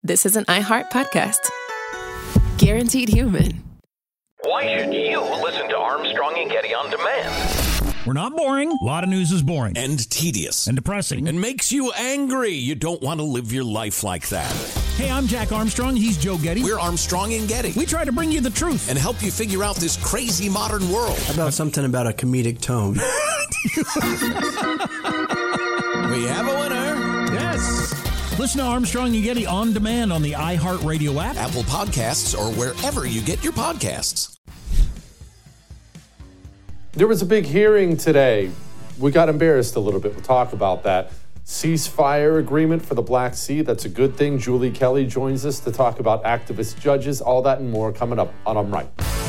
this is an iHeart podcast. Guaranteed human. Why should you listen to Armstrong and Getty on demand? We're not boring. A lot of news is boring. And tedious. And depressing. And makes you angry. You don't want to live your life like that. Hey, I'm Jack Armstrong. He's Joe Getty. We're Armstrong and Getty. We try to bring you the truth. And help you figure out this crazy modern world. How about something about a comedic tone? We have a winner. Yes. Listen to Armstrong and Getty on demand on the iHeartRadio app, Apple Podcasts, or wherever you get your podcasts. There was a big hearing today. We got embarrassed a little bit. We'll talk about that. Ceasefire agreement for the Black Sea. That's a good thing. Julie Kelly joins us to talk about activist judges. All that and more coming up on I'm Right.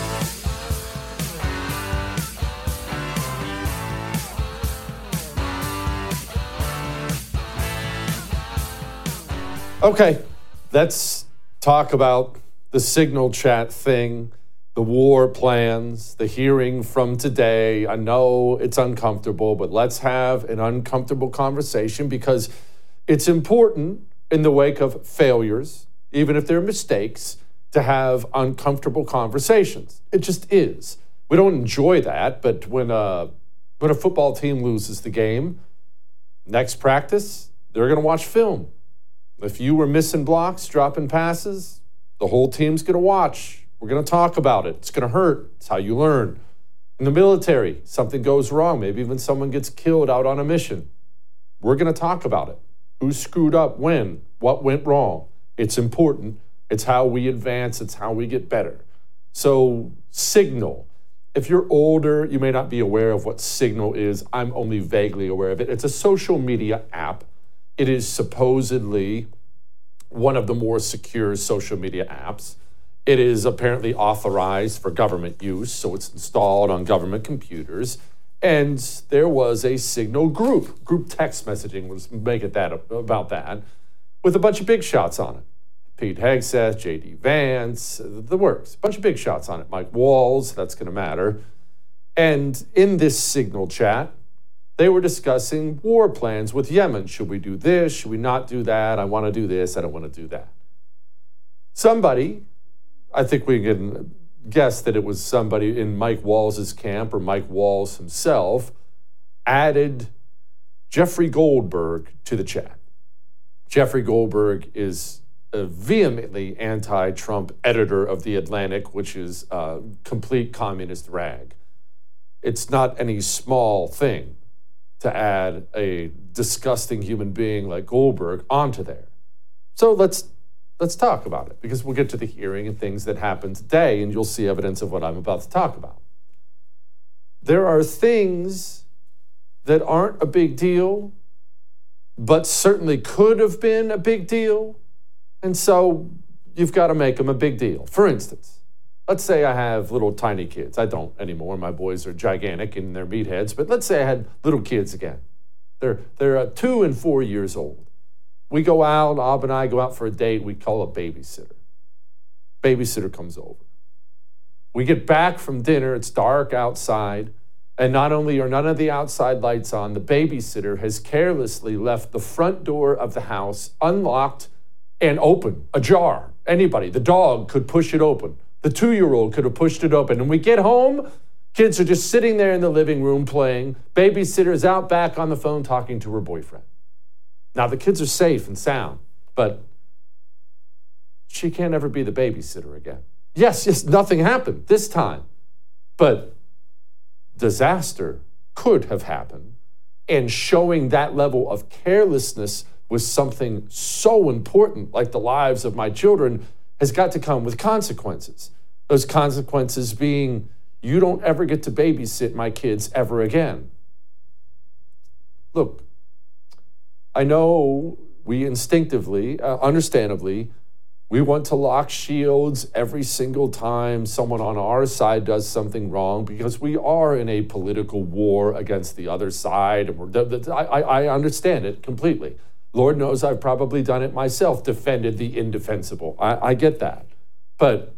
Okay, let's talk about the Signal chat thing, the war plans, the hearing from today. I know it's uncomfortable, but let's have an uncomfortable conversation because it's important in the wake of failures, even if they're mistakes, to have uncomfortable conversations. It just is. We don't enjoy that, but when a football team loses the game, next practice, they're going to watch film. If you were missing blocks, dropping passes, the whole team's going to watch. We're going to talk about it. It's going to hurt. It's how you learn. In the military, something goes wrong. Maybe even someone gets killed out on a mission. We're going to talk about it. Who screwed up when? What went wrong? It's important. It's how we advance. It's how we get better. So Signal. If you're older, you may not be aware of what Signal is. I'm only vaguely aware of it. It's a social media app. It is supposedly one of the more secure social media apps. It is apparently authorized for government use, so it's installed on government computers. And there was a Signal group text messaging, let's make it that about that, with a bunch of big shots on it. Pete Hegseth, J.D. Vance, the works. A bunch of big shots on it. Mike Walls, that's going to matter. And in this Signal chat, they were discussing war plans with Yemen. Should we do this? Should we not do that? I want to do this. I don't want to do that. Somebody, I think we can guess that it was somebody in Mike Walls' camp or Mike Walls himself, added Jeffrey Goldberg to the chat. Jeffrey Goldberg is a vehemently anti-Trump editor of The Atlantic, which is a complete communist rag. It's not any small thing to add a disgusting human being like Goldberg onto there. So let's talk about it, because we'll get to the hearing and things that happened today, and you'll see evidence of what I'm about to talk about. There are things that aren't a big deal, but certainly could have been a big deal, and so you've got to make them a big deal. For instance, let's say I have little tiny kids. I don't anymore. My boys are gigantic and they're meatheads. But let's say I had little kids again. They're 2 and 4 years old. We go out, Ab and I go out for a date. We call a babysitter. Babysitter comes over. We get back from dinner. It's dark outside. And not only are none of the outside lights on, the babysitter has carelessly left the front door of the house unlocked and open, ajar. Anybody, the dog could push it open. The 2-year-old could have pushed it open. And we get home, kids are just sitting there in the living room playing. Babysitter's out back on the phone talking to her boyfriend. Now, the kids are safe and sound, but she can't ever be the babysitter again. Yes, nothing happened this time, but disaster could have happened. And showing that level of carelessness with something so important like the lives of my children has got to come with consequences. Those consequences being, you don't ever get to babysit my kids ever again. Look, I know we instinctively, understandably, we want to lock shields every single time someone on our side does something wrong, because we are in a political war against the other side. And I understand it completely. Lord knows I've probably done it myself, defended the indefensible. I get that. But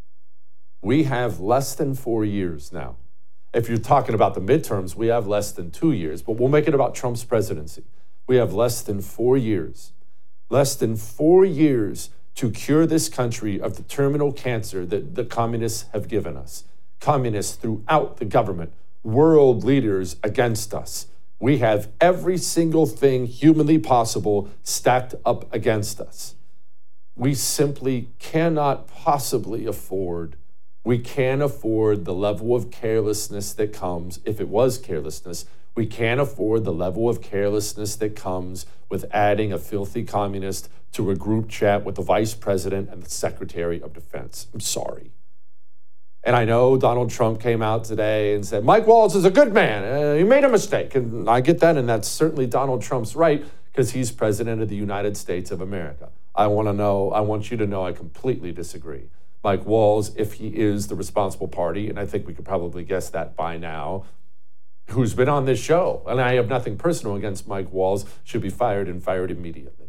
we have less than 4 years now. If you're talking about the midterms, we have less than 2 years, but we'll make it about Trump's presidency. We have less than 4 years. Less than 4 years to cure this country of the terminal cancer that the communists have given us. Communists throughout the government, world leaders against us. We have every single thing humanly possible stacked up against us. We simply cannot possibly afford, we can't afford the level of carelessness that comes, if it was carelessness, we can't afford the level of carelessness that comes with adding a filthy communist to a group chat with the vice president and the secretary of defense. I'm sorry. And I know Donald Trump came out today and said, Mike Waltz is a good man. He made a mistake. And I get that, and that's certainly Donald Trump's right because he's president of the United States of America. I want you to know I completely disagree. Mike Waltz, if he is the responsible party, and I think we could probably guess that by now, who's been on this show, and I have nothing personal against Mike Waltz, should be fired and fired immediately.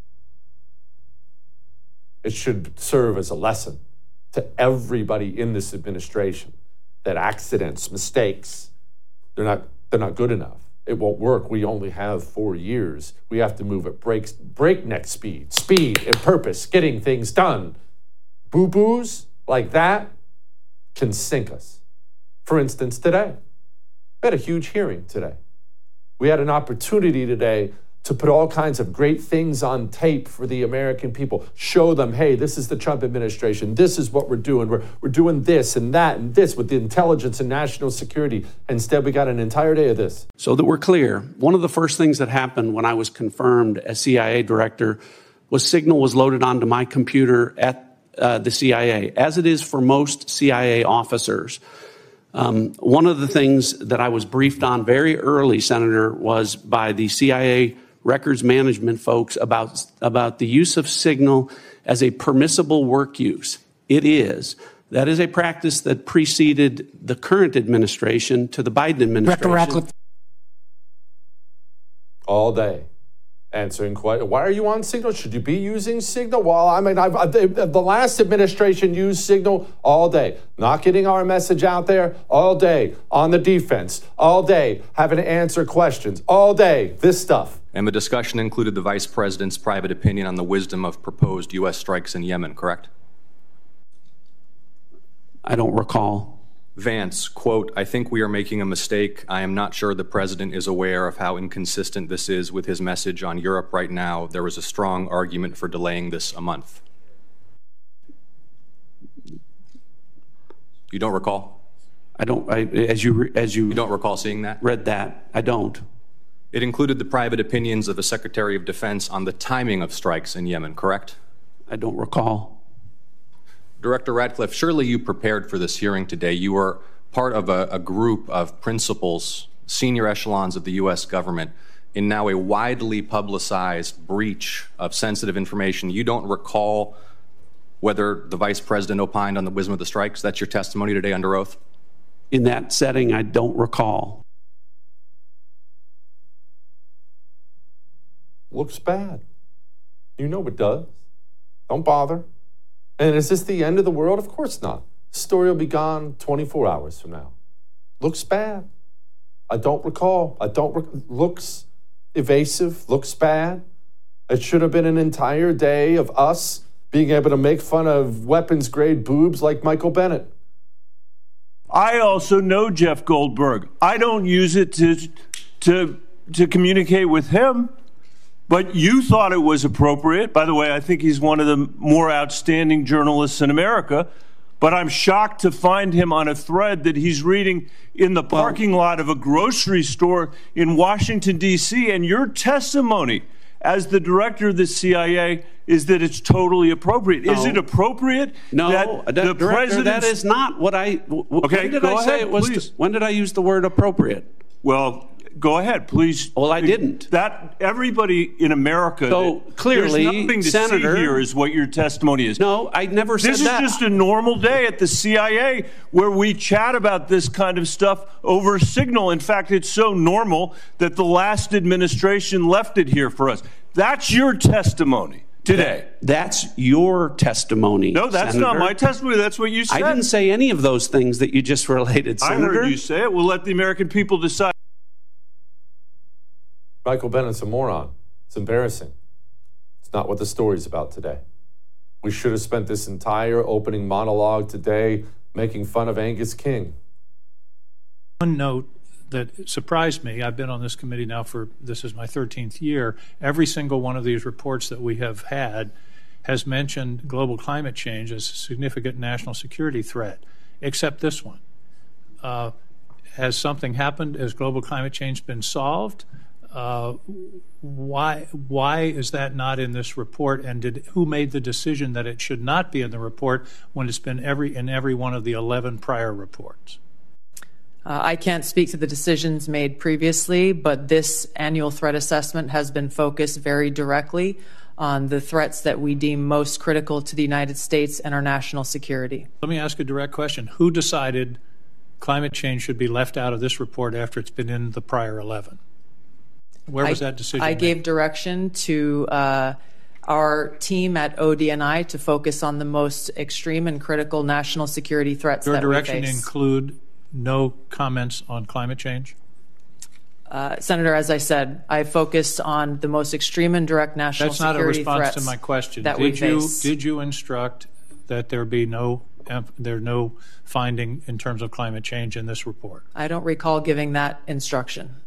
It should serve as a lesson to everybody in this administration that accidents, mistakes, they're not good enough. It won't work. We only have 4 years. We have to move at breakneck speed and purpose, getting things done. Boo-boos like that can sink us. For instance, today, we had a huge hearing today. We had an opportunity today to put all kinds of great things on tape for the American people. Show them, hey, this is the Trump administration. This is what we're doing. We're doing this and that and this with the intelligence and national security. Instead, we got an entire day of this. So that we're clear, one of the first things that happened when I was confirmed as CIA director was Signal was loaded onto my computer at the CIA, as it is for most CIA officers. One of the things that I was briefed on very early, Senator, was by the CIA records management folks about the use of Signal as a permissible work use. It is. That is a practice that preceded the current administration to the Biden administration. All day. Answering questions. Why are you on Signal? Should you be using Signal? Well, I mean, the last administration used Signal all day. Not getting our message out there all day. On the defense all day. Having to answer questions all day. This stuff. And the discussion included the vice president's private opinion on the wisdom of proposed U.S. strikes in Yemen, correct? I don't recall. Vance, quote, I think we are making a mistake. I am not sure the president is aware of how inconsistent this is with his message on Europe right now. There was a strong argument for delaying this a month. You don't recall? As you don't recall seeing that? Read that. I don't. It included the private opinions of the Secretary of Defense on the timing of strikes in Yemen, correct? I don't recall. Director Ratcliffe, surely you prepared for this hearing today. You were part of a group of principals, senior echelons of the U.S. government, in now a widely publicized breach of sensitive information. You don't recall whether the vice president opined on the wisdom of the strikes? That's your testimony today under oath? In that setting, I don't recall. Looks bad. You know it does. Don't bother. And is this the end of the world? Of course not. The story will be gone 24 hours from now. Looks bad. I don't recall. Looks evasive. Looks bad. It should have been an entire day of us being able to make fun of weapons-grade boobs like Michael Bennett. I also know Jeff Goldberg. I don't use it to communicate with him. But you thought it was appropriate. By the way, I think he's one of the more outstanding journalists in America. But I'm shocked to find him on a thread that he's reading in the parking lot of a grocery store in Washington, D.C. And your testimony as the director of the CIA is that it's totally appropriate. No. Is it appropriate? No, that the president? That is not what I. Okay, when did go I say ahead, it was? please. When did I use the word appropriate? Well, go ahead, please. Well, I didn't. That everybody in America. So clearly, there's nothing to Senator, see here is what your testimony is. No, I never said that. This is just a normal day at the CIA where we chat about this kind of stuff over Signal. In fact, it's so normal that the last administration left it here for us. That's your testimony today. That's your testimony. No, that's Senator. not my testimony. That's what you said. I didn't say any of those things that you just related, Senator. I heard you say it. We'll let the American people decide. Michael Bennett's a moron. It's embarrassing. It's not what the story's about today. We should have spent this entire opening monologue today making fun of Angus King. One note that surprised me, I've been on this committee now this is my 13th year. Every single one of these reports that we have had has mentioned global climate change as a significant national security threat, except this one. Has something happened? Has global climate change been solved? Why is that not in this report? And who made the decision that it should not be in the report when it's been in every one of the 11 prior reports? I can't speak to the decisions made previously, but this annual threat assessment has been focused very directly on the threats that we deem most critical to the United States and our national security. Let me ask a direct question. Who decided climate change should be left out of this report after it's been in the prior 11? Where was that decision made? Gave direction to our team at ODNI to focus on the most extreme and critical national security threats that we face. Your direction include no comments on climate change? Senator, as I said, I focused on the most extreme and direct national security threats. That's not a response to my question. Did you instruct that there be no finding in terms of climate change in this report? I don't recall giving that instruction.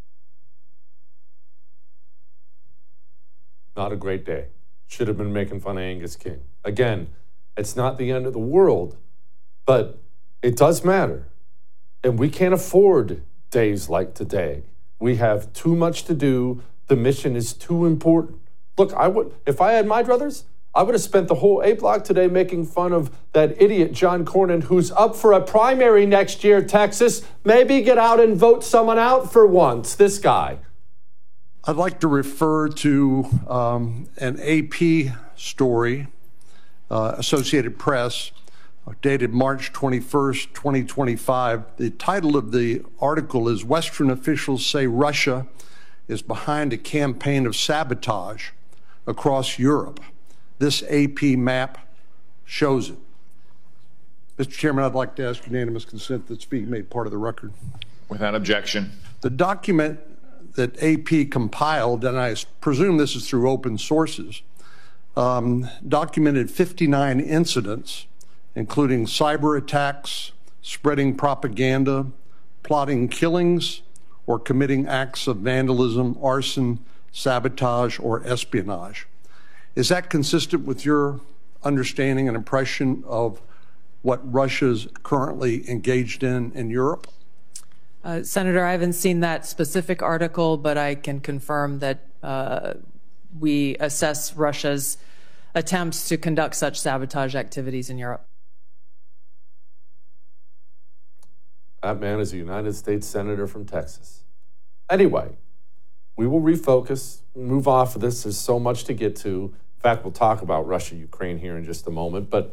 Not a great day. Should have been making fun of Angus King. Again, it's not the end of the world, but it does matter. And we can't afford days like today. We have too much to do. The mission is too important. Look, if I had my druthers, I would have spent the whole A block today making fun of that idiot John Cornyn who's up for a primary next year, Texas. Maybe get out and vote someone out for once. This guy. I'd like to refer to an AP story, Associated Press, dated March 21st, 2025. The title of the article is "Western Officials Say Russia is Behind a Campaign of Sabotage Across Europe." This AP map shows it. Mr. Chairman, I'd like to ask unanimous consent that it's being made part of the record. Without objection. The document that AP compiled, and I presume this is through open sources, documented 59 incidents, including cyber attacks, spreading propaganda, plotting killings, or committing acts of vandalism, arson, sabotage, or espionage. Is that consistent with your understanding and impression of what Russia's currently engaged in Europe? Senator, I haven't seen that specific article, but I can confirm that we assess Russia's attempts to conduct such sabotage activities in Europe. That man is a United States Senator from Texas. Anyway, we will refocus, move off of this. There's so much to get to. In fact, we'll talk about Russia, Ukraine here in just a moment, but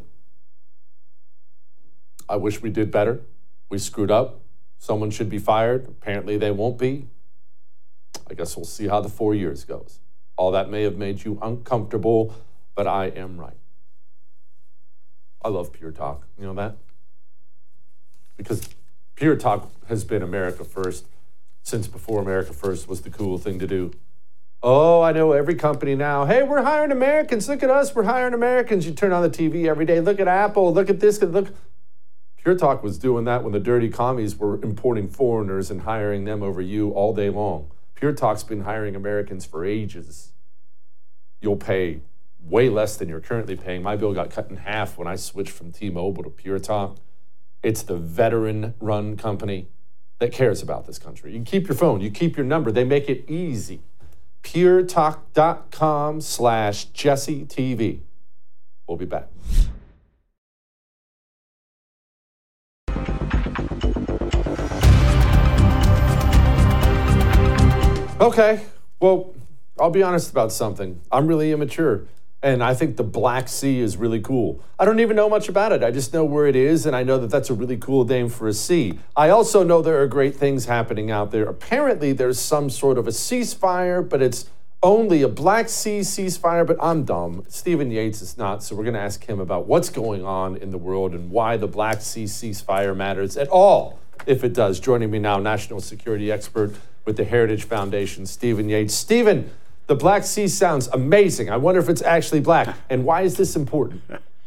I wish we did better. We screwed up. Someone should be fired. Apparently they won't be. I guess we'll see how the 4 years goes. All that may have made you uncomfortable, but I am right. I love Pure Talk. You know that? Because Pure Talk has been America First since before America First was the cool thing to do. Oh, I know every company now. Hey, we're hiring Americans. Look at us. We're hiring Americans. You turn on the TV every day. Look at Apple. Look at this. Look. Pure Talk was doing that when the dirty commies were importing foreigners and hiring them over you all day long. Pure Talk's been hiring Americans for ages. You'll pay way less than you're currently paying. My bill got cut in half when I switched from T-Mobile to Pure Talk. It's the veteran-run company that cares about this country. You keep your phone. You keep your number. They make it easy. puretalk.com/JesseTV. We'll be back. Okay, well, I'll be honest about something. I'm really immature, and I think the Black Sea is really cool. I don't even know much about it. I just know where it is, and I know that that's a really cool name for a sea. I also know there are great things happening out there. Apparently, there's some sort of a ceasefire, but it's only a Black Sea ceasefire, but I'm dumb. Stephen Yates is not, so we're going to ask him about what's going on in the world and why the Black Sea ceasefire matters at all, if it does. Joining me now, national security expert with the Heritage Foundation, Stephen Yates. Stephen, The Black Sea sounds amazing. I wonder if it's actually black. And why is this important?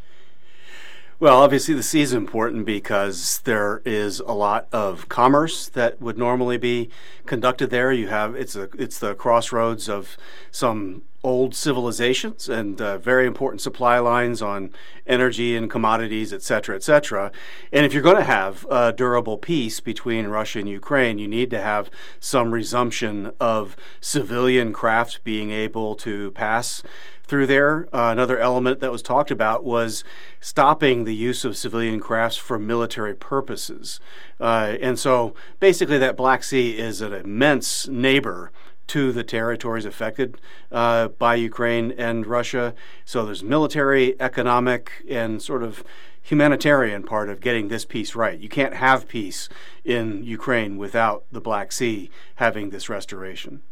Well, obviously the sea is important because there is a lot of commerce that would normally be conducted there. It's the crossroads of some old civilizations and very important supply lines on energy and commodities, et cetera, et cetera. And if you're going to have a durable peace between Russia and Ukraine, you need to have some resumption of civilian craft being able to pass through there. Another element that was talked about was stopping the use of civilian crafts for military purposes. And so basically that Black Sea is an immense neighbor to the territories affected by Ukraine and Russia. So there's military, economic, and sort of humanitarian part of getting this peace right. You can't have peace in Ukraine without the Black Sea having this restoration.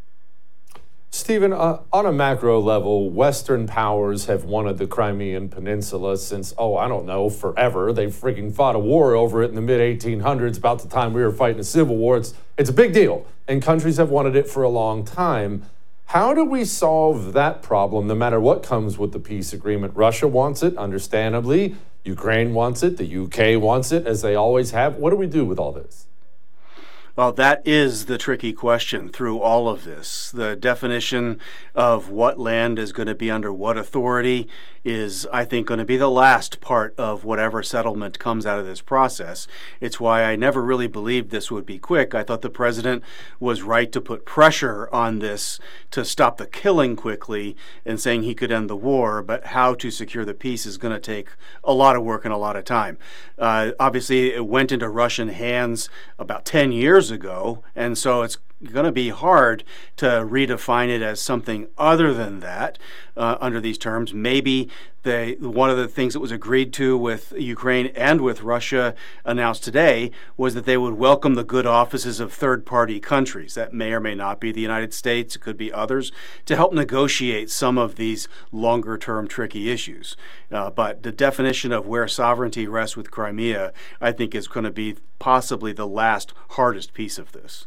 Stephen, on a macro level, Western powers have wanted the Crimean Peninsula since, forever. They freaking fought a war over it in the mid-1800s, about the time we were fighting a civil war. It's a big deal, and countries have wanted it for a long time. How do we solve that problem, no matter what comes with the peace agreement? Russia wants it, understandably. Ukraine wants it. The UK wants it, as they always have. What do we do with all this? Well, that is the tricky question through all of this. The definition of what land is going to be under what authority is, I think, going to be the last part of whatever settlement comes out of this process. It's why I never really believed this would be quick. I thought the president was right to put pressure on this to stop the killing quickly and saying he could end the war, but how to secure the peace is going to take a lot of work and a lot of time. Obviously, it went into Russian hands about 10 years ago, and so it's going to be hard to redefine it as something other than that under these terms. Maybe one of the things that was agreed to with Ukraine and with Russia announced today was that they would welcome the good offices of third-party countries. That may or may not be the United States. It could be others, to help negotiate some of these longer-term tricky issues. But the definition of where sovereignty rests with Crimea, I think, is going to be possibly the last hardest piece of this.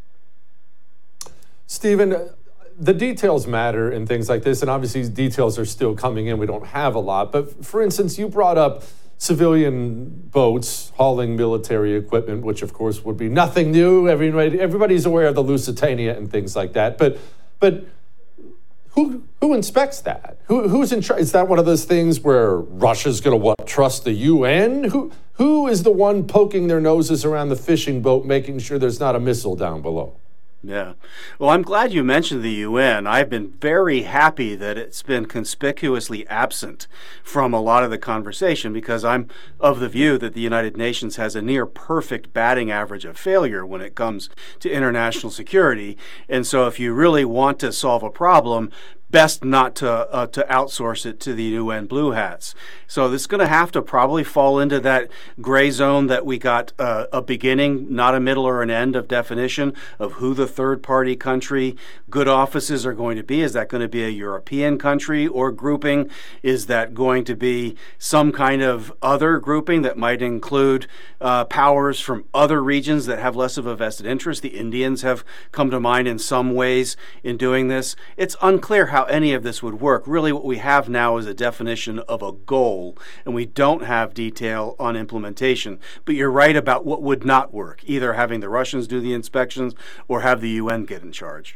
Stephen, the details matter in things like this, and obviously details are still coming in. We don't have a lot. But for instance, you brought up civilian boats hauling military equipment, which of course would be nothing new. Everybody's aware of the Lusitania and things like that. But who inspects that? Who's in charge? Is that one of those things where Russia's going to trust the UN? Who is the one poking their noses around the fishing boat, making sure there's not a missile down below? Yeah. Well, I'm glad you mentioned the UN. I've been very happy that it's been conspicuously absent from a lot of the conversation because I'm of the view that the United Nations has a near perfect batting average of failure when it comes to international security. And so if you really want to solve a problem, best not to outsource it to the UN Blue Hats. So this is going to have to probably fall into that gray zone that we got a beginning, not a middle or an end of definition of who the third-party country good offices are going to be. Is that going to be a European country or grouping? Is that going to be some kind of other grouping that might include powers from other regions that have less of a vested interest? The Indians have come to mind in some ways in doing this. It's unclear how any of this would work. Really, what we have now is a definition of a goal, and we don't have detail on implementation. But you're right about what would not work, either having the Russians do the inspections or have the UN get in charge.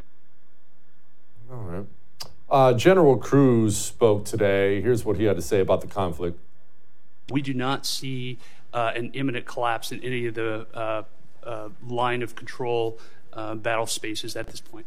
All right. General Cruz spoke today. Here's what he had to say about the conflict. We do not see an imminent collapse in any of the line of control battle spaces at this point.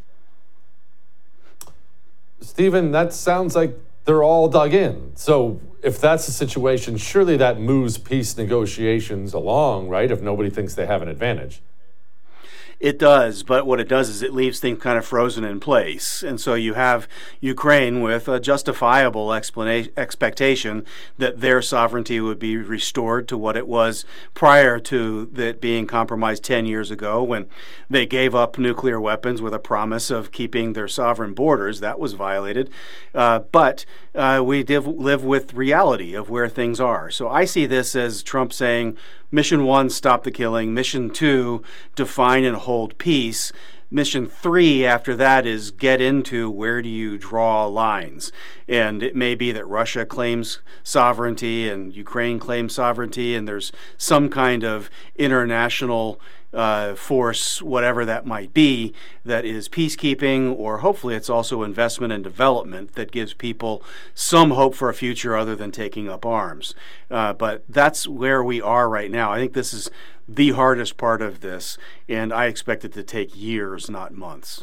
Stephen, that sounds like they're all dug in. So if that's the situation, surely that moves peace negotiations along, right? If nobody thinks they have an advantage. It does, but what it does is it leaves things kind of frozen in place. And so you have Ukraine with a justifiable expectation that their sovereignty would be restored to what it was prior to it being compromised 10 years ago when they gave up nuclear weapons with a promise of keeping their sovereign borders. That was violated. But we live with reality of where things are. So I see this as Trump saying, Mission 1, stop the killing. Mission 2, define and hold peace. mission 3 after that is get into where do you draw lines. And it may be that Russia claims sovereignty and Ukraine claims sovereignty, and there's some kind of international force, whatever that might be, that is peacekeeping, or hopefully it's also investment and development that gives people some hope for a future other than taking up arms. But that's where we are right now. I think this is the hardest part of this, and I expect it to take years, not months.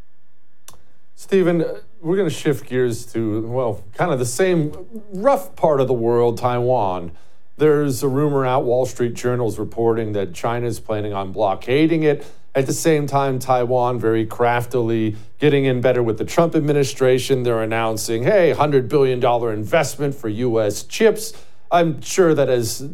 Stephen, we're going to shift gears to, well, kind of the same rough part of the world, Taiwan. There's a rumor out, Wall Street Journal's reporting that China is planning on blockading it. At the same time, Taiwan very craftily getting in better with the Trump administration. They're announcing, hey, $100 billion investment for U.S. chips. I'm sure they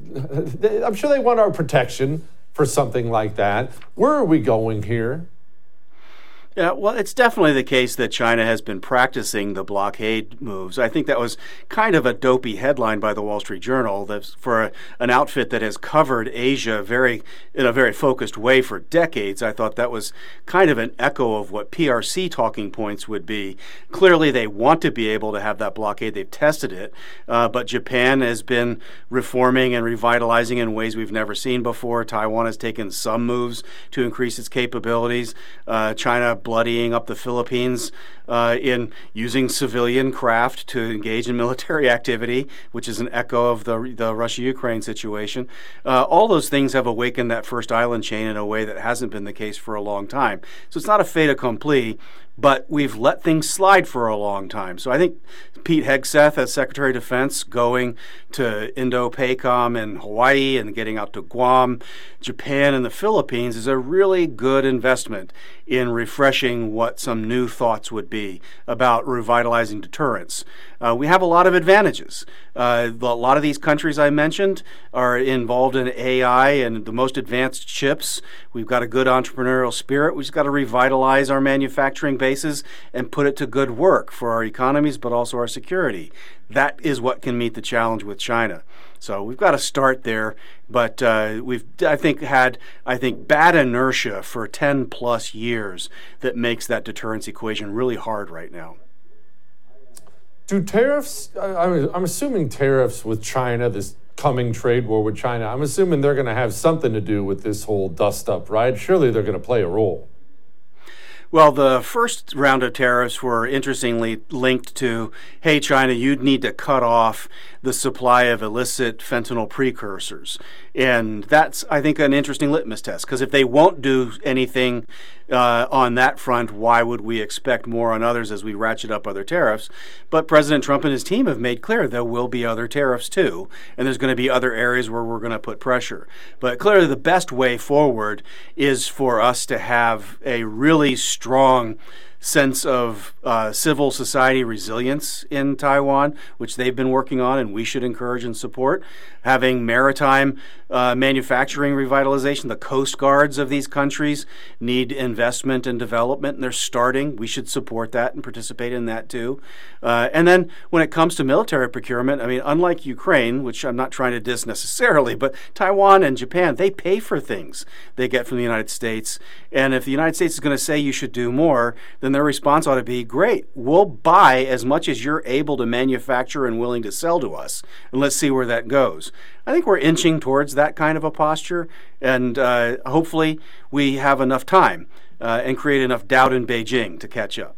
want our protection for something like that. Where are we going here? Yeah, well, it's definitely the case that China has been practicing the blockade moves. I think that was kind of a dopey headline by the Wall Street Journal for an outfit that has covered Asia in a very focused way for decades. I thought that was kind of an echo of what PRC talking points would be. Clearly, they want to be able to have that blockade. They've tested it, but Japan has been reforming and revitalizing in ways we've never seen before. Taiwan has taken some moves to increase its capabilities. China bloodying up the Philippines in using civilian craft to engage in military activity, which is an echo of the Russia-Ukraine situation. All those things have awakened that first island chain in a way that hasn't been the case for a long time. So it's not a fait accompli, but we've let things slide for a long time. So I think Pete Hegseth, as Secretary of Defense, going to Indo-PACOM and Hawaii and getting out to Guam, Japan, and the Philippines is a really good investment in refreshing what some new thoughts would be about revitalizing deterrence. We have a lot of advantages. A lot of these countries I mentioned are involved in AI and the most advanced chips. We've got a good entrepreneurial spirit. We've just got to revitalize our manufacturing bases and put it to good work for our economies, but also our security. That is what can meet the challenge with China. So we've got to start there, but we've I think bad inertia for 10 plus years that makes that deterrence equation really hard right now. Do tariffs, I'm assuming tariffs with China, this coming trade war with China, I'm assuming they're going to have something to do with this whole dust up, right? Surely they're going to play a role. Well, the first round of tariffs were interestingly linked to, hey, China, you'd need to cut off the supply of illicit fentanyl precursors. And that's, I think, an interesting litmus test, because if they won't do anything on that front, why would we expect more on others as we ratchet up other tariffs? But President Trump and his team have made clear there will be other tariffs too, and there's going to be other areas where we're going to put pressure. But clearly the best way forward is for us to have a really strong sense of civil society resilience in Taiwan, which they've been working on and we should encourage and support. Having maritime manufacturing revitalization. The coast guards of these countries need investment and development, and they're starting. We should support that and participate in that too. And then when it comes to military procurement, I mean, unlike Ukraine, which I'm not trying to diss necessarily, but Taiwan and Japan, they pay for things they get from the United States. And if the United States is going to say you should do more, then their response ought to be, great, we'll buy as much as you're able to manufacture and willing to sell to us, and let's see where that goes. I think we're inching towards that kind of a posture, and hopefully we have enough time and create enough doubt in Beijing to catch up.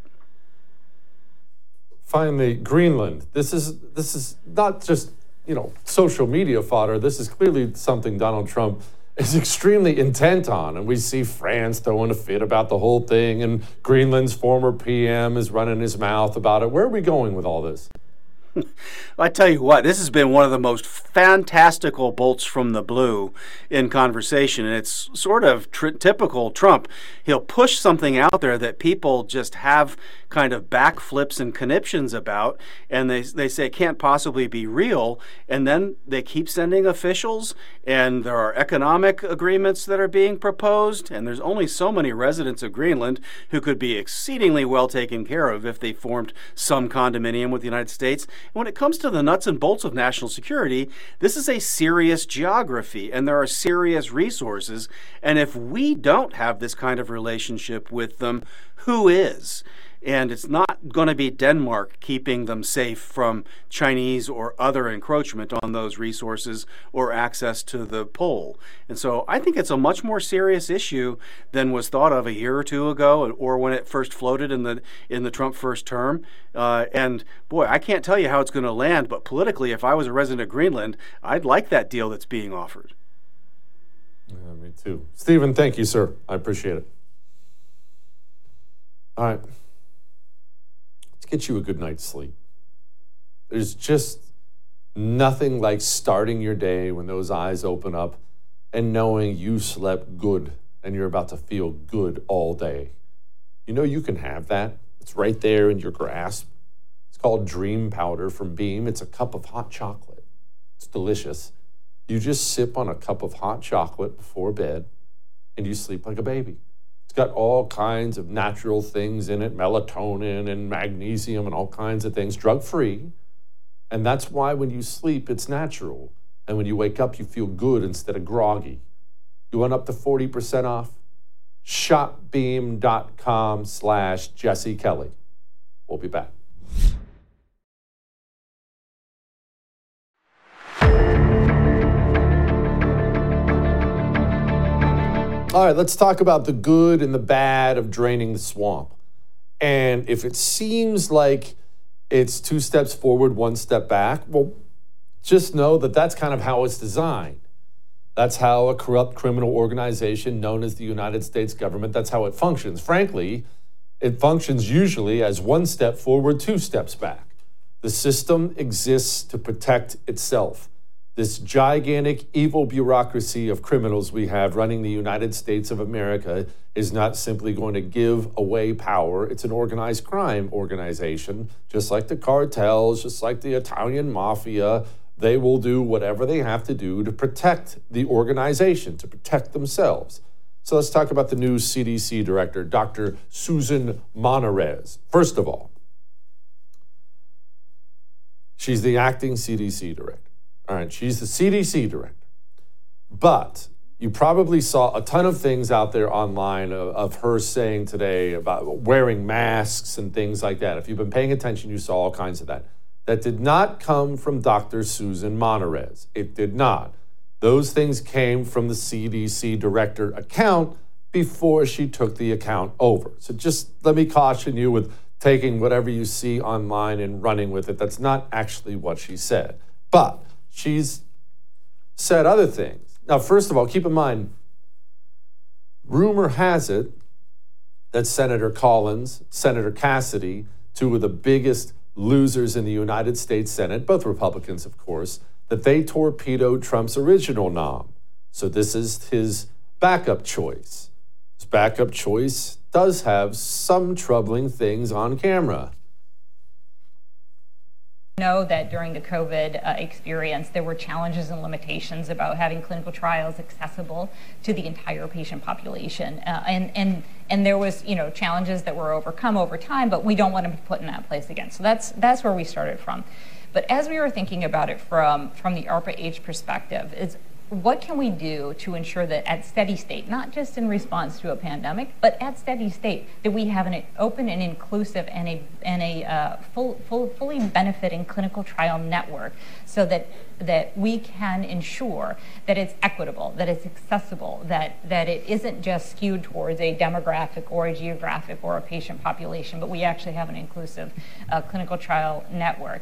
Finally, Greenland. This is not just, social media fodder. This is clearly something Donald Trump is extremely intent on, and we see France throwing a fit about the whole thing, and Greenland's former PM is running his mouth about it. Where are we going with all this? I tell you what, this has been one of the most fantastical bolts from the blue in conversation, and it's sort of typical Trump. He'll push something out there that people just have kind of backflips and conniptions about, and they say it can't possibly be real, and then they keep sending officials, and there are economic agreements that are being proposed, and there's only so many residents of Greenland who could be exceedingly well taken care of if they formed some condominium with the United States. And when it comes to the nuts and bolts of national security, this is a serious geography, and there are serious resources. And if we don't have this kind of relationship with them, who is? And it's not going to be Denmark keeping them safe from Chinese or other encroachment on those resources or access to the pole. And so I think it's a much more serious issue than was thought of a year or two ago, or when it first floated in the Trump first term. And boy, I can't tell you how it's going to land, but politically, if I was a resident of Greenland, I'd like that deal that's being offered. Yeah, me too. Stephen, thank you, sir. I appreciate it. All right. Get you a good night's sleep. There's just nothing like starting your day when those eyes open up and knowing you slept good and you're about to feel good all day. You know you can have that. It's right there in your grasp. It's called Dream Powder from Beam. It's a cup of hot chocolate. It's delicious. You just sip on a cup of hot chocolate before bed and you sleep like a baby. Got all kinds of natural things in it, melatonin and magnesium and all kinds of things, drug-free. And that's why when you sleep, it's natural. And when you wake up, you feel good instead of groggy. You want up to 40% off? Shopbeam.com/Jesse Kelly. We'll be back. All right, let's talk about the good and the bad of draining the swamp. And if it seems like it's 2 steps forward, 1 step back, well, just know that that's kind of how it's designed. That's how a corrupt criminal organization known as the United States government, that's how it functions. Frankly, it functions usually as 1 step forward, 2 steps back. The system exists to protect itself. This gigantic evil bureaucracy of criminals we have running the United States of America is not simply going to give away power. It's an organized crime organization, just like the cartels, just like the Italian mafia. They will do whatever they have to do to protect the organization, to protect themselves. So let's talk about the new CDC director, Dr. Susan Monarez. First of all, she's the acting CDC director. All right, she's the CDC director. But you probably saw a ton of things out there online of her saying today about wearing masks and things like that. If you've been paying attention, you saw all kinds of that. That did not come from Dr. Susan Monarez. It did not. Those things came from the CDC director account before she took the account over. So just let me caution you with taking whatever you see online and running with it. That's not actually what she said. But she's said other things. Now, first of all, keep in mind, rumor has it that Senator Collins, Senator Cassidy, 2 of the biggest losers in the United States Senate, both Republicans, of course, that they torpedoed Trump's original nom. So this is his backup choice. His backup choice does have some troubling things on camera. Know that during the COVID experience, there were challenges and limitations about having clinical trials accessible to the entire patient population, and there was challenges that were overcome over time, but we don't want to be put in that place again. So that's where we started from. But as we were thinking about it from the ARPA-H perspective, is what can we do to ensure that at steady state, not just in response to a pandemic, but at steady state, that we have an open and inclusive and a fully benefiting clinical trial network, so that we can ensure that it's equitable, that it's accessible, that it isn't just skewed towards a demographic or a geographic or a patient population, but we actually have an inclusive clinical trial network.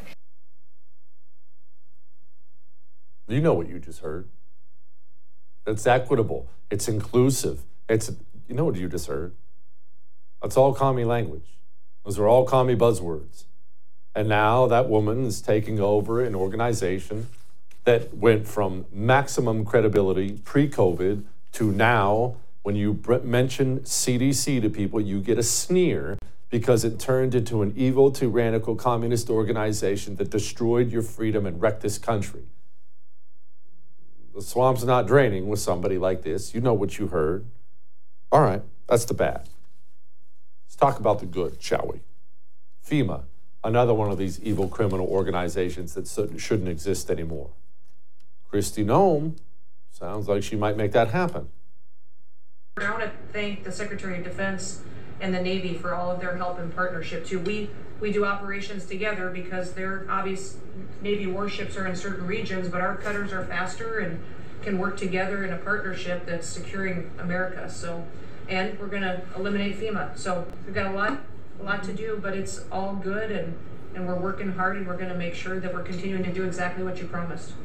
You know what you just heard. It's equitable. It's inclusive. You know what you just heard. That's all commie language. Those are all commie buzzwords. And now that woman is taking over an organization that went from maximum credibility pre-COVID to now, when you mention CDC to people, you get a sneer because it turned into an evil, tyrannical communist organization that destroyed your freedom and wrecked this country. The swamp's not draining with somebody like this. You know what you heard. All right, that's the bad. Let's talk about the good, shall we? FEMA, another one of these evil criminal organizations that shouldn't exist anymore. Kristi Noem sounds like she might make that happen. I want to thank the Secretary of Defense and the Navy for all of their help and partnership too. We do operations together because their obvious Navy warships are in certain regions, but our cutters are faster and can work together in a partnership that's securing America. So, and we're going to eliminate FEMA. So we've got a lot to do, but it's all good, and we're working hard, and we're going to make sure that we're continuing to do exactly what you promised.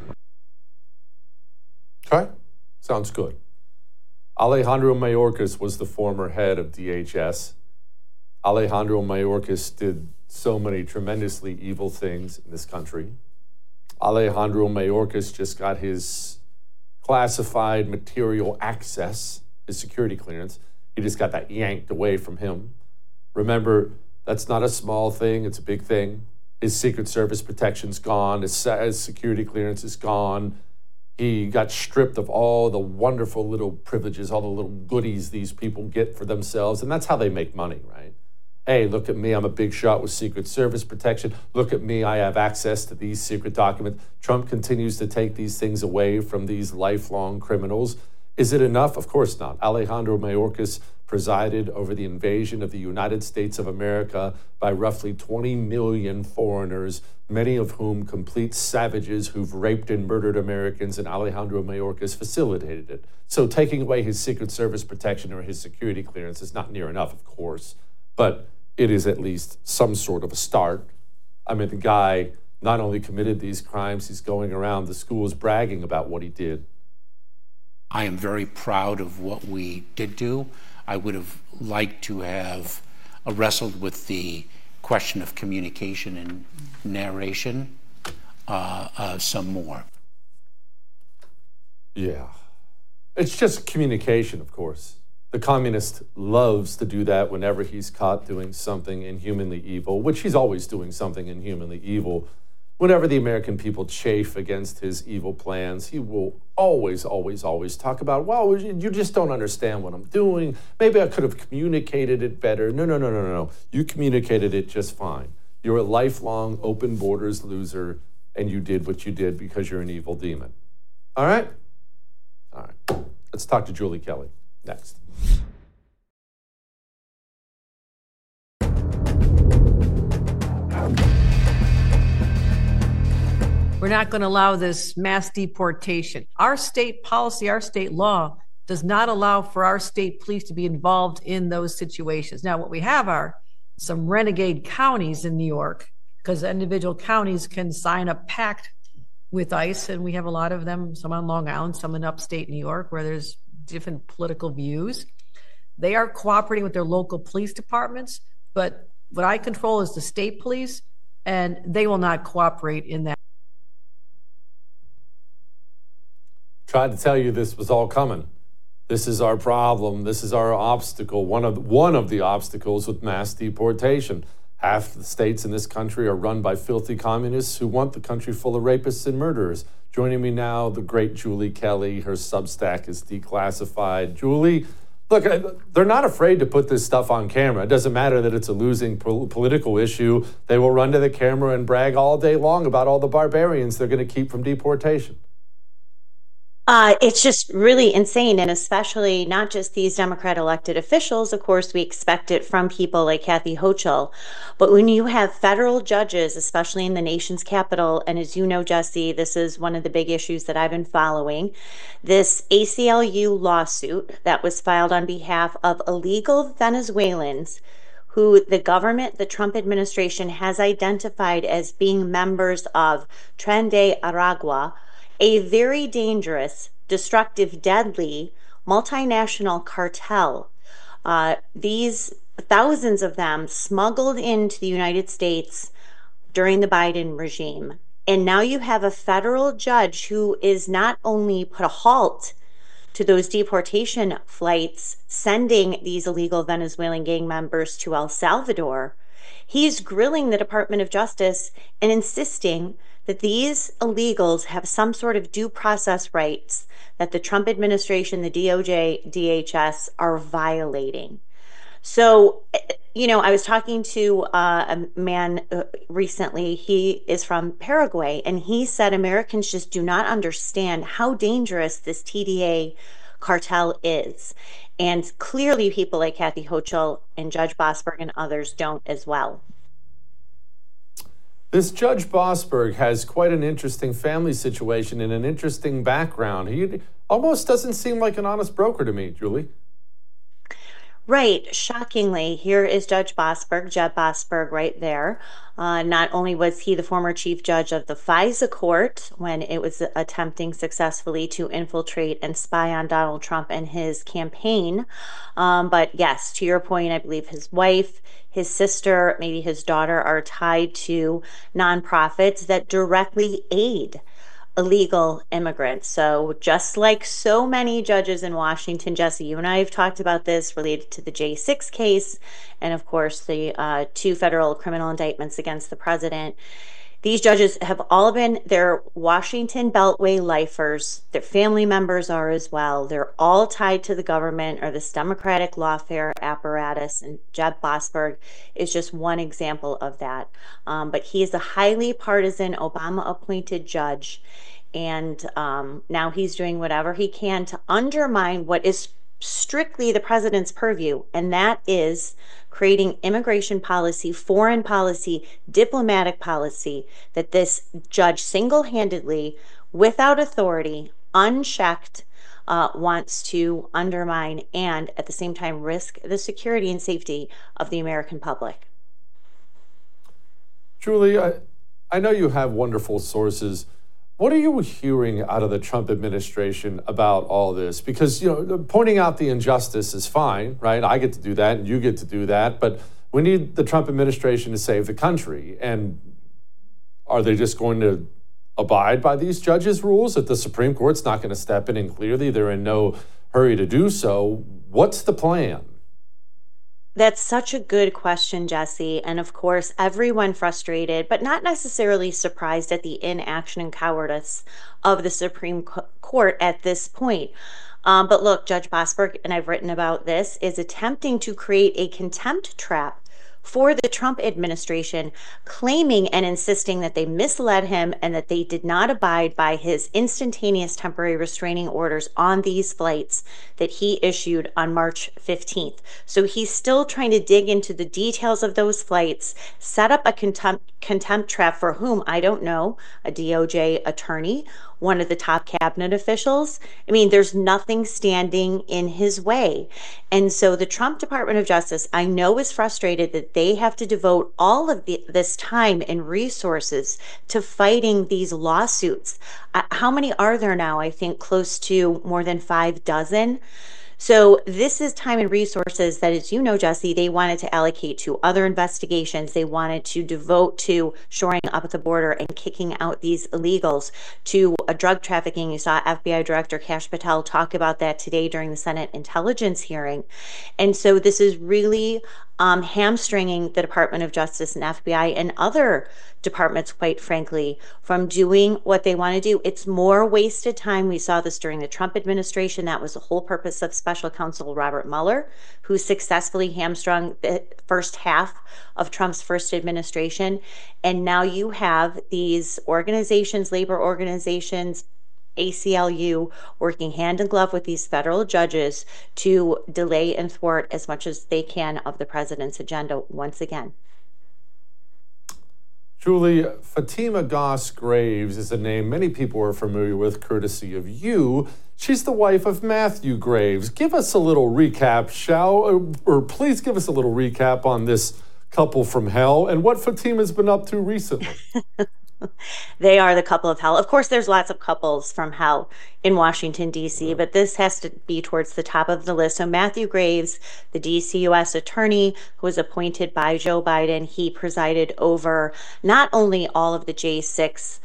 Okay, sounds good. Alejandro Mayorkas was the former head of DHS. Alejandro Mayorkas did so many tremendously evil things in this country. Alejandro Mayorkas just got his classified material access, his security clearance. He just got that yanked away from him. Remember, that's not a small thing, it's a big thing. His Secret Service protection's gone, his security clearance is gone. He got stripped of all the wonderful little privileges, all the little goodies these people get for themselves, and that's how they make money, right? Hey, look at me, I'm a big shot with Secret Service protection. Look at me, I have access to these secret documents. Trump continues to take these things away from these lifelong criminals. Is it enough? Of course not. Alejandro Mayorkas presided over the invasion of the United States of America by roughly 20 million foreigners, many of whom complete savages who've raped and murdered Americans, and Alejandro Mayorkas facilitated it. So taking away his Secret Service protection or his security clearance is not near enough, of course, but it is at least some sort of a start. I mean, the guy not only committed these crimes, he's going around the schools bragging about what he did. I am very proud of what we did do. I would have liked to have wrestled with the question of communication and narration some more. Yeah. It's just communication, of course. The communist loves to do that whenever he's caught doing something inhumanly evil, which he's always doing something inhumanly evil. Whenever the American people chafe against his evil plans, he will always talk about, well, you just don't understand what I'm doing. Maybe I could have communicated it better. No. You communicated it just fine. You're a lifelong open borders loser, and you did what you did because you're an evil demon. All right? All right. Let's talk to Julie Kelly next. We're not going to allow this mass deportation. Our state policy, our state law does not allow for our state police to be involved in those situations. Now, what we have are some renegade counties in New York, because individual counties can sign a pact with ICE, and we have a lot of them, some on Long Island, some in upstate New York, where there's different political views. They are cooperating with their local police departments, but what I control is the state police, and they will not cooperate in that. Tried to tell you this was all coming. This is our problem. This is our obstacle. One of the obstacles with mass deportation. Half the states in this country are run by filthy communists who want the country full of rapists and murderers. Joining me now, the great Julie Kelly. Her Substack is declassified. Julie, look, they're not afraid to put this stuff on camera. It doesn't matter that it's a losing political issue. They will run to the camera and brag all day long about all the barbarians they're going to keep from deportation. It's just really insane, and especially not just these Democrat elected officials. Of course, we expect it from people like Kathy Hochul, but when you have federal judges, especially in the nation's capital, and as you know, Jesse, this is one of the big issues that I've been following, this ACLU lawsuit that was filed on behalf of illegal Venezuelans who the government, the Trump administration, has identified as being members of Tren de Aragua, a very dangerous, destructive, deadly multinational cartel. These thousands of them smuggled into the United States during the Biden regime. And now you have a federal judge who is not only put a halt to those deportation flights, sending these illegal Venezuelan gang members to El Salvador, he's grilling the Department of Justice and insisting that these illegals have some sort of due process rights that the Trump administration, the DOJ, DHS are violating. So, I was talking to a man recently. He is from Paraguay, and he said Americans just do not understand how dangerous this TDA cartel is. And clearly, people like Kathy Hochul and Judge Boasberg and others don't as well. This Judge Boasberg has quite an interesting family situation and an interesting background. He almost doesn't seem like an honest broker to me, Julie. Right. Shockingly, here is Judge Boasberg, Jeb Boasberg right there. Not only was he the former chief judge of the FISA court when it was attempting successfully to infiltrate and spy on Donald Trump and his campaign, but yes, to your point, I believe his wife, his sister, maybe his daughter are tied to nonprofits that directly aid illegal immigrants. So just like so many judges in Washington, Jesse, you and I have talked about this related to the J6 case and, of course, the 2 federal criminal indictments against the president. These judges have all been, they're Washington Beltway lifers. Their family members are as well. They're all tied to the government or this Democratic lawfare apparatus. And Jeb Boasberg is just one example of that. But he is a highly partisan Obama-appointed judge. And now he's doing whatever he can to undermine what is strictly the president's purview, and that is creating immigration policy, foreign policy, diplomatic policy that this judge single-handedly, without authority, unchecked, wants to undermine and at the same time risk the security and safety of the American public. Julie, I know you have wonderful sources. What are you hearing out of the Trump administration about all this? Because, pointing out the injustice is fine, right? I get to do that and you get to do that. But we need the Trump administration to save the country. And are they just going to abide by these judges' rules that the Supreme Court's not going to step in? And clearly they're in no hurry to do so. What's the plan? That's such a good question, Jesse. And of course, everyone frustrated, but not necessarily surprised at the inaction and cowardice of the Supreme Court at this point. But look, Judge Boasberg, and I've written about this, is attempting to create a contempt trap for the Trump administration, claiming and insisting that they misled him and that they did not abide by his instantaneous temporary restraining orders on these flights that he issued on March 15th. So he's still trying to dig into the details of those flights, set up a contempt trap for whom, I don't know, a DOJ attorney, one of the top cabinet officials. I mean, there's nothing standing in his way. And so the Trump Department of Justice, I know, is frustrated that they have to devote all of this time and resources to fighting these lawsuits. How many are there now? I think close to more than 5 dozen. So this is time and resources that, as you know, Jesse, they wanted to allocate to other investigations. They wanted to devote to shoring up at the border and kicking out these illegals, to drug trafficking. You saw FBI Director Kash Patel talk about that today during the Senate Intelligence hearing. And so this is really hamstringing the Department of Justice and FBI and other departments, quite frankly, from doing what they want to do. It's more wasted time. We saw this during the Trump administration. That was the whole purpose of Special Counsel Robert Mueller, who successfully hamstrung the first half of Trump's first administration. And now you have these organizations, labor organizations, ACLU, working hand in glove with these federal judges to delay and thwart as much as they can of the president's agenda once again. Julie, Fatima Goss Graves is a name many people are familiar with, courtesy of you. She's the wife of Matthew Graves. Give us a little recap, or please give us a little recap on this couple from hell and what Fatima's been up to recently. They are the couple of hell. Of course, there's lots of couples from hell in Washington, D.C., but this has to be towards the top of the list. So Matthew Graves, the D.C. U.S. attorney who was appointed by Joe Biden, he presided over not only all of the J6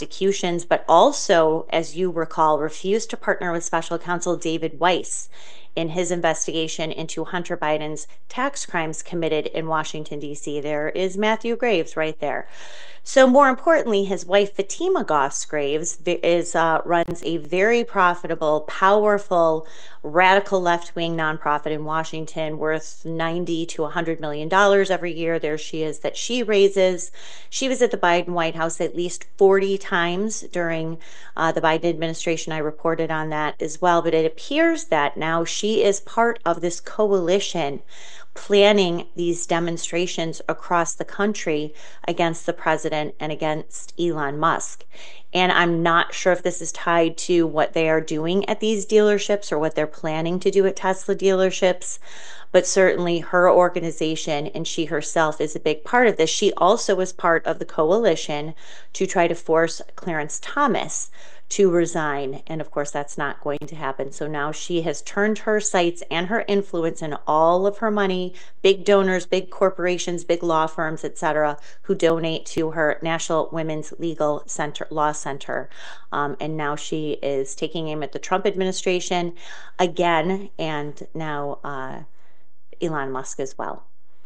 prosecutions, but also, as you recall, refused to partner with special counsel David Weiss in his investigation into Hunter Biden's tax crimes committed in Washington, D.C. There is Matthew Graves right there. So more importantly, his wife, Fatima Goss Graves, runs a very profitable, powerful, radical left-wing nonprofit in Washington worth $90 to $100 million every year. There she is that she raises. She was at the Biden White House at least 40 times during the Biden administration. I reported on that as well. But it appears that now she is part of this coalition planning these demonstrations across the country against the president and against Elon Musk. And I'm not sure if this is tied to what they are doing at these dealerships or what they're planning to do at Tesla dealerships, but certainly her organization and she herself is a big part of this. She also was part of the coalition to try to force Clarence Thomas to resign. And of course, that's not going to happen. So now she has turned her sights and her influence and all of her money, big donors, big corporations, big law firms, etc., who donate to her National Women's Legal Center, Law Center. And now she is taking aim at the Trump administration again, and now Elon Musk as well.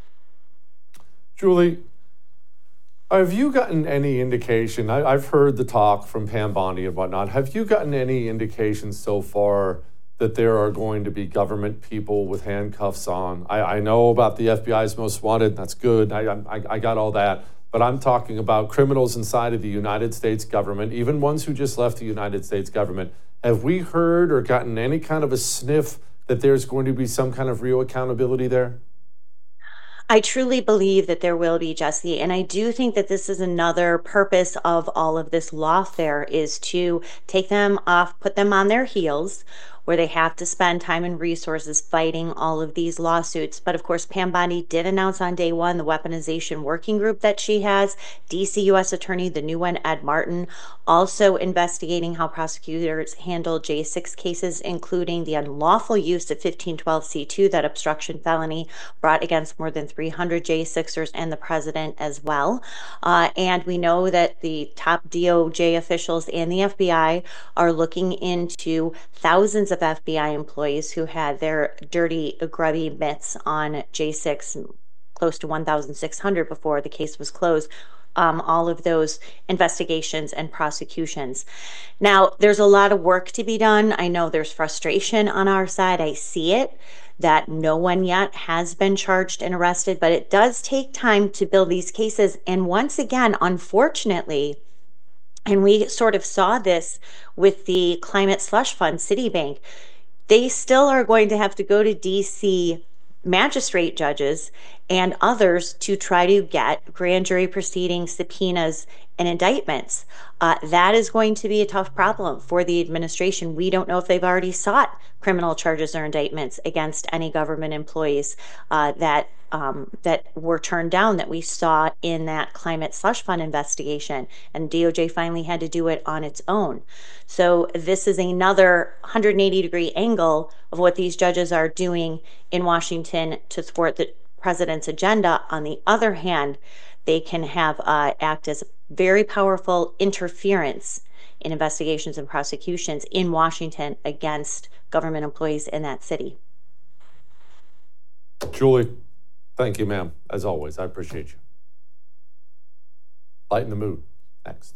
Julie, have you gotten any indication? I've heard the talk from Pam Bondi and whatnot. Have you gotten any indication so far that there are going to be government people with handcuffs on? I know about the FBI's most wanted. That's good. I got all that. But I'm talking about criminals inside of the United States government, even ones who just left the United States government. Have we heard or gotten any kind of a sniff that there's going to be some kind of real accountability there? I truly believe that there will be, Jesse, and I do think that this is another purpose of all of this lawfare is to take them off, put them on their heels, where they have to spend time and resources fighting all of these lawsuits. But of course, Pam Bondi did announce on day one the weaponization working group that she has. DC U.S. Attorney, the new one, Ed Martin, also investigating how prosecutors handle J6 cases, including the unlawful use of 1512C2, that obstruction felony brought against more than 300 J6ers and the president as well. And we know that the top DOJ officials and the FBI are looking into thousands of FBI employees who had their dirty, grubby mitts on J6, close to 1,600 before the case was closed. All of those investigations and prosecutions. Now, there's a lot of work to be done. I know there's frustration on our side. I see it, that no one yet has been charged and arrested, but it does take time to build these cases. And once again, unfortunately, and we sort of saw this with the climate slush fund, Citibank, they still are going to have to go to DC magistrate judges and others to try to get grand jury proceedings, subpoenas, and indictments. That is going to be a tough problem for the administration. We don't know if they've already sought criminal charges or indictments against any government employees that were turned down, that we saw in that climate slush fund investigation, and DOJ finally had to do it on its own. So this is another 180-degree angle of what these judges are doing in Washington to thwart the president's agenda. On the other hand, they can have act as very powerful interference in investigations and prosecutions in Washington against government employees in that city. Julie, thank you, ma'am. As always, I appreciate you. Lighten the mood. Next.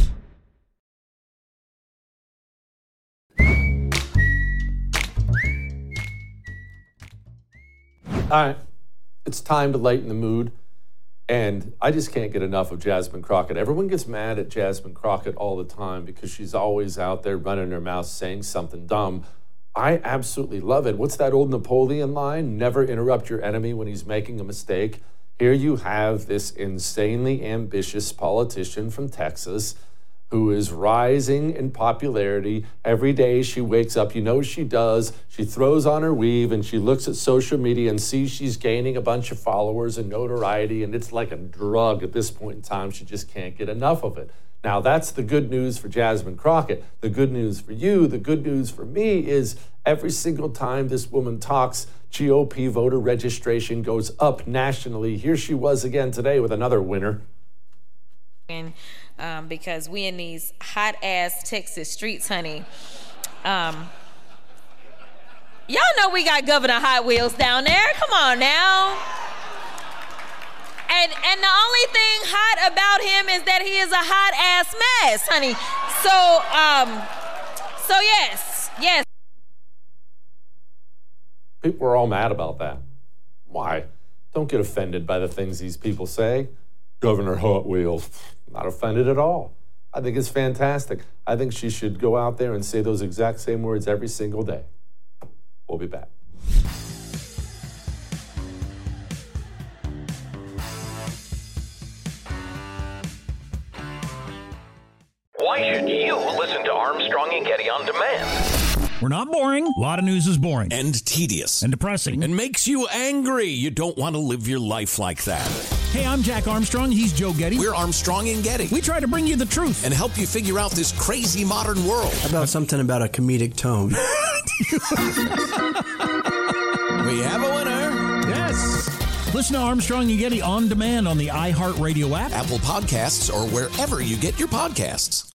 All right. It's time to lighten the mood. And I just can't get enough of Jasmine Crockett. Everyone gets mad at Jasmine Crockett all the time because she's always out there running her mouth saying something dumb. I absolutely love it. What's that old Napoleon line? Never interrupt your enemy when he's making a mistake. Here you have this insanely ambitious politician from Texas who is rising in popularity. Every day she wakes up, you know she does, she throws on her weave and she looks at social media and sees she's gaining a bunch of followers and notoriety, and it's like a drug at this point in time. She just can't get enough of it. Now, that's the good news for Jasmine Crockett. The good news for you, the good news for me is every single time this woman talks, GOP voter registration goes up nationally. Here she was again today with another winner. Because we in these hot-ass Texas streets, honey. Y'all know we got Governor Hot Wheels down there. Come on now. And the only thing hot about him is that he is a hot ass mess, honey. So yes. People are all mad about that. Why? Don't get offended by the things these people say. Governor Hot Wheels, not offended at all. I think it's fantastic. I think she should go out there and say those exact same words every single day. We'll be back. Why should you listen to Armstrong and Getty on demand? We're not boring. A lot of news is boring. And tedious. And depressing. And makes you angry. You don't want to live your life like that. Hey, I'm Jack Armstrong. He's Joe Getty. We're Armstrong and Getty. We try to bring you the truth. And help you figure out this crazy modern world. How about something about a comedic tone? We have a winner. Yes. Listen to Armstrong and Getty on demand on the iHeartRadio app, Apple Podcasts, or wherever you get your podcasts.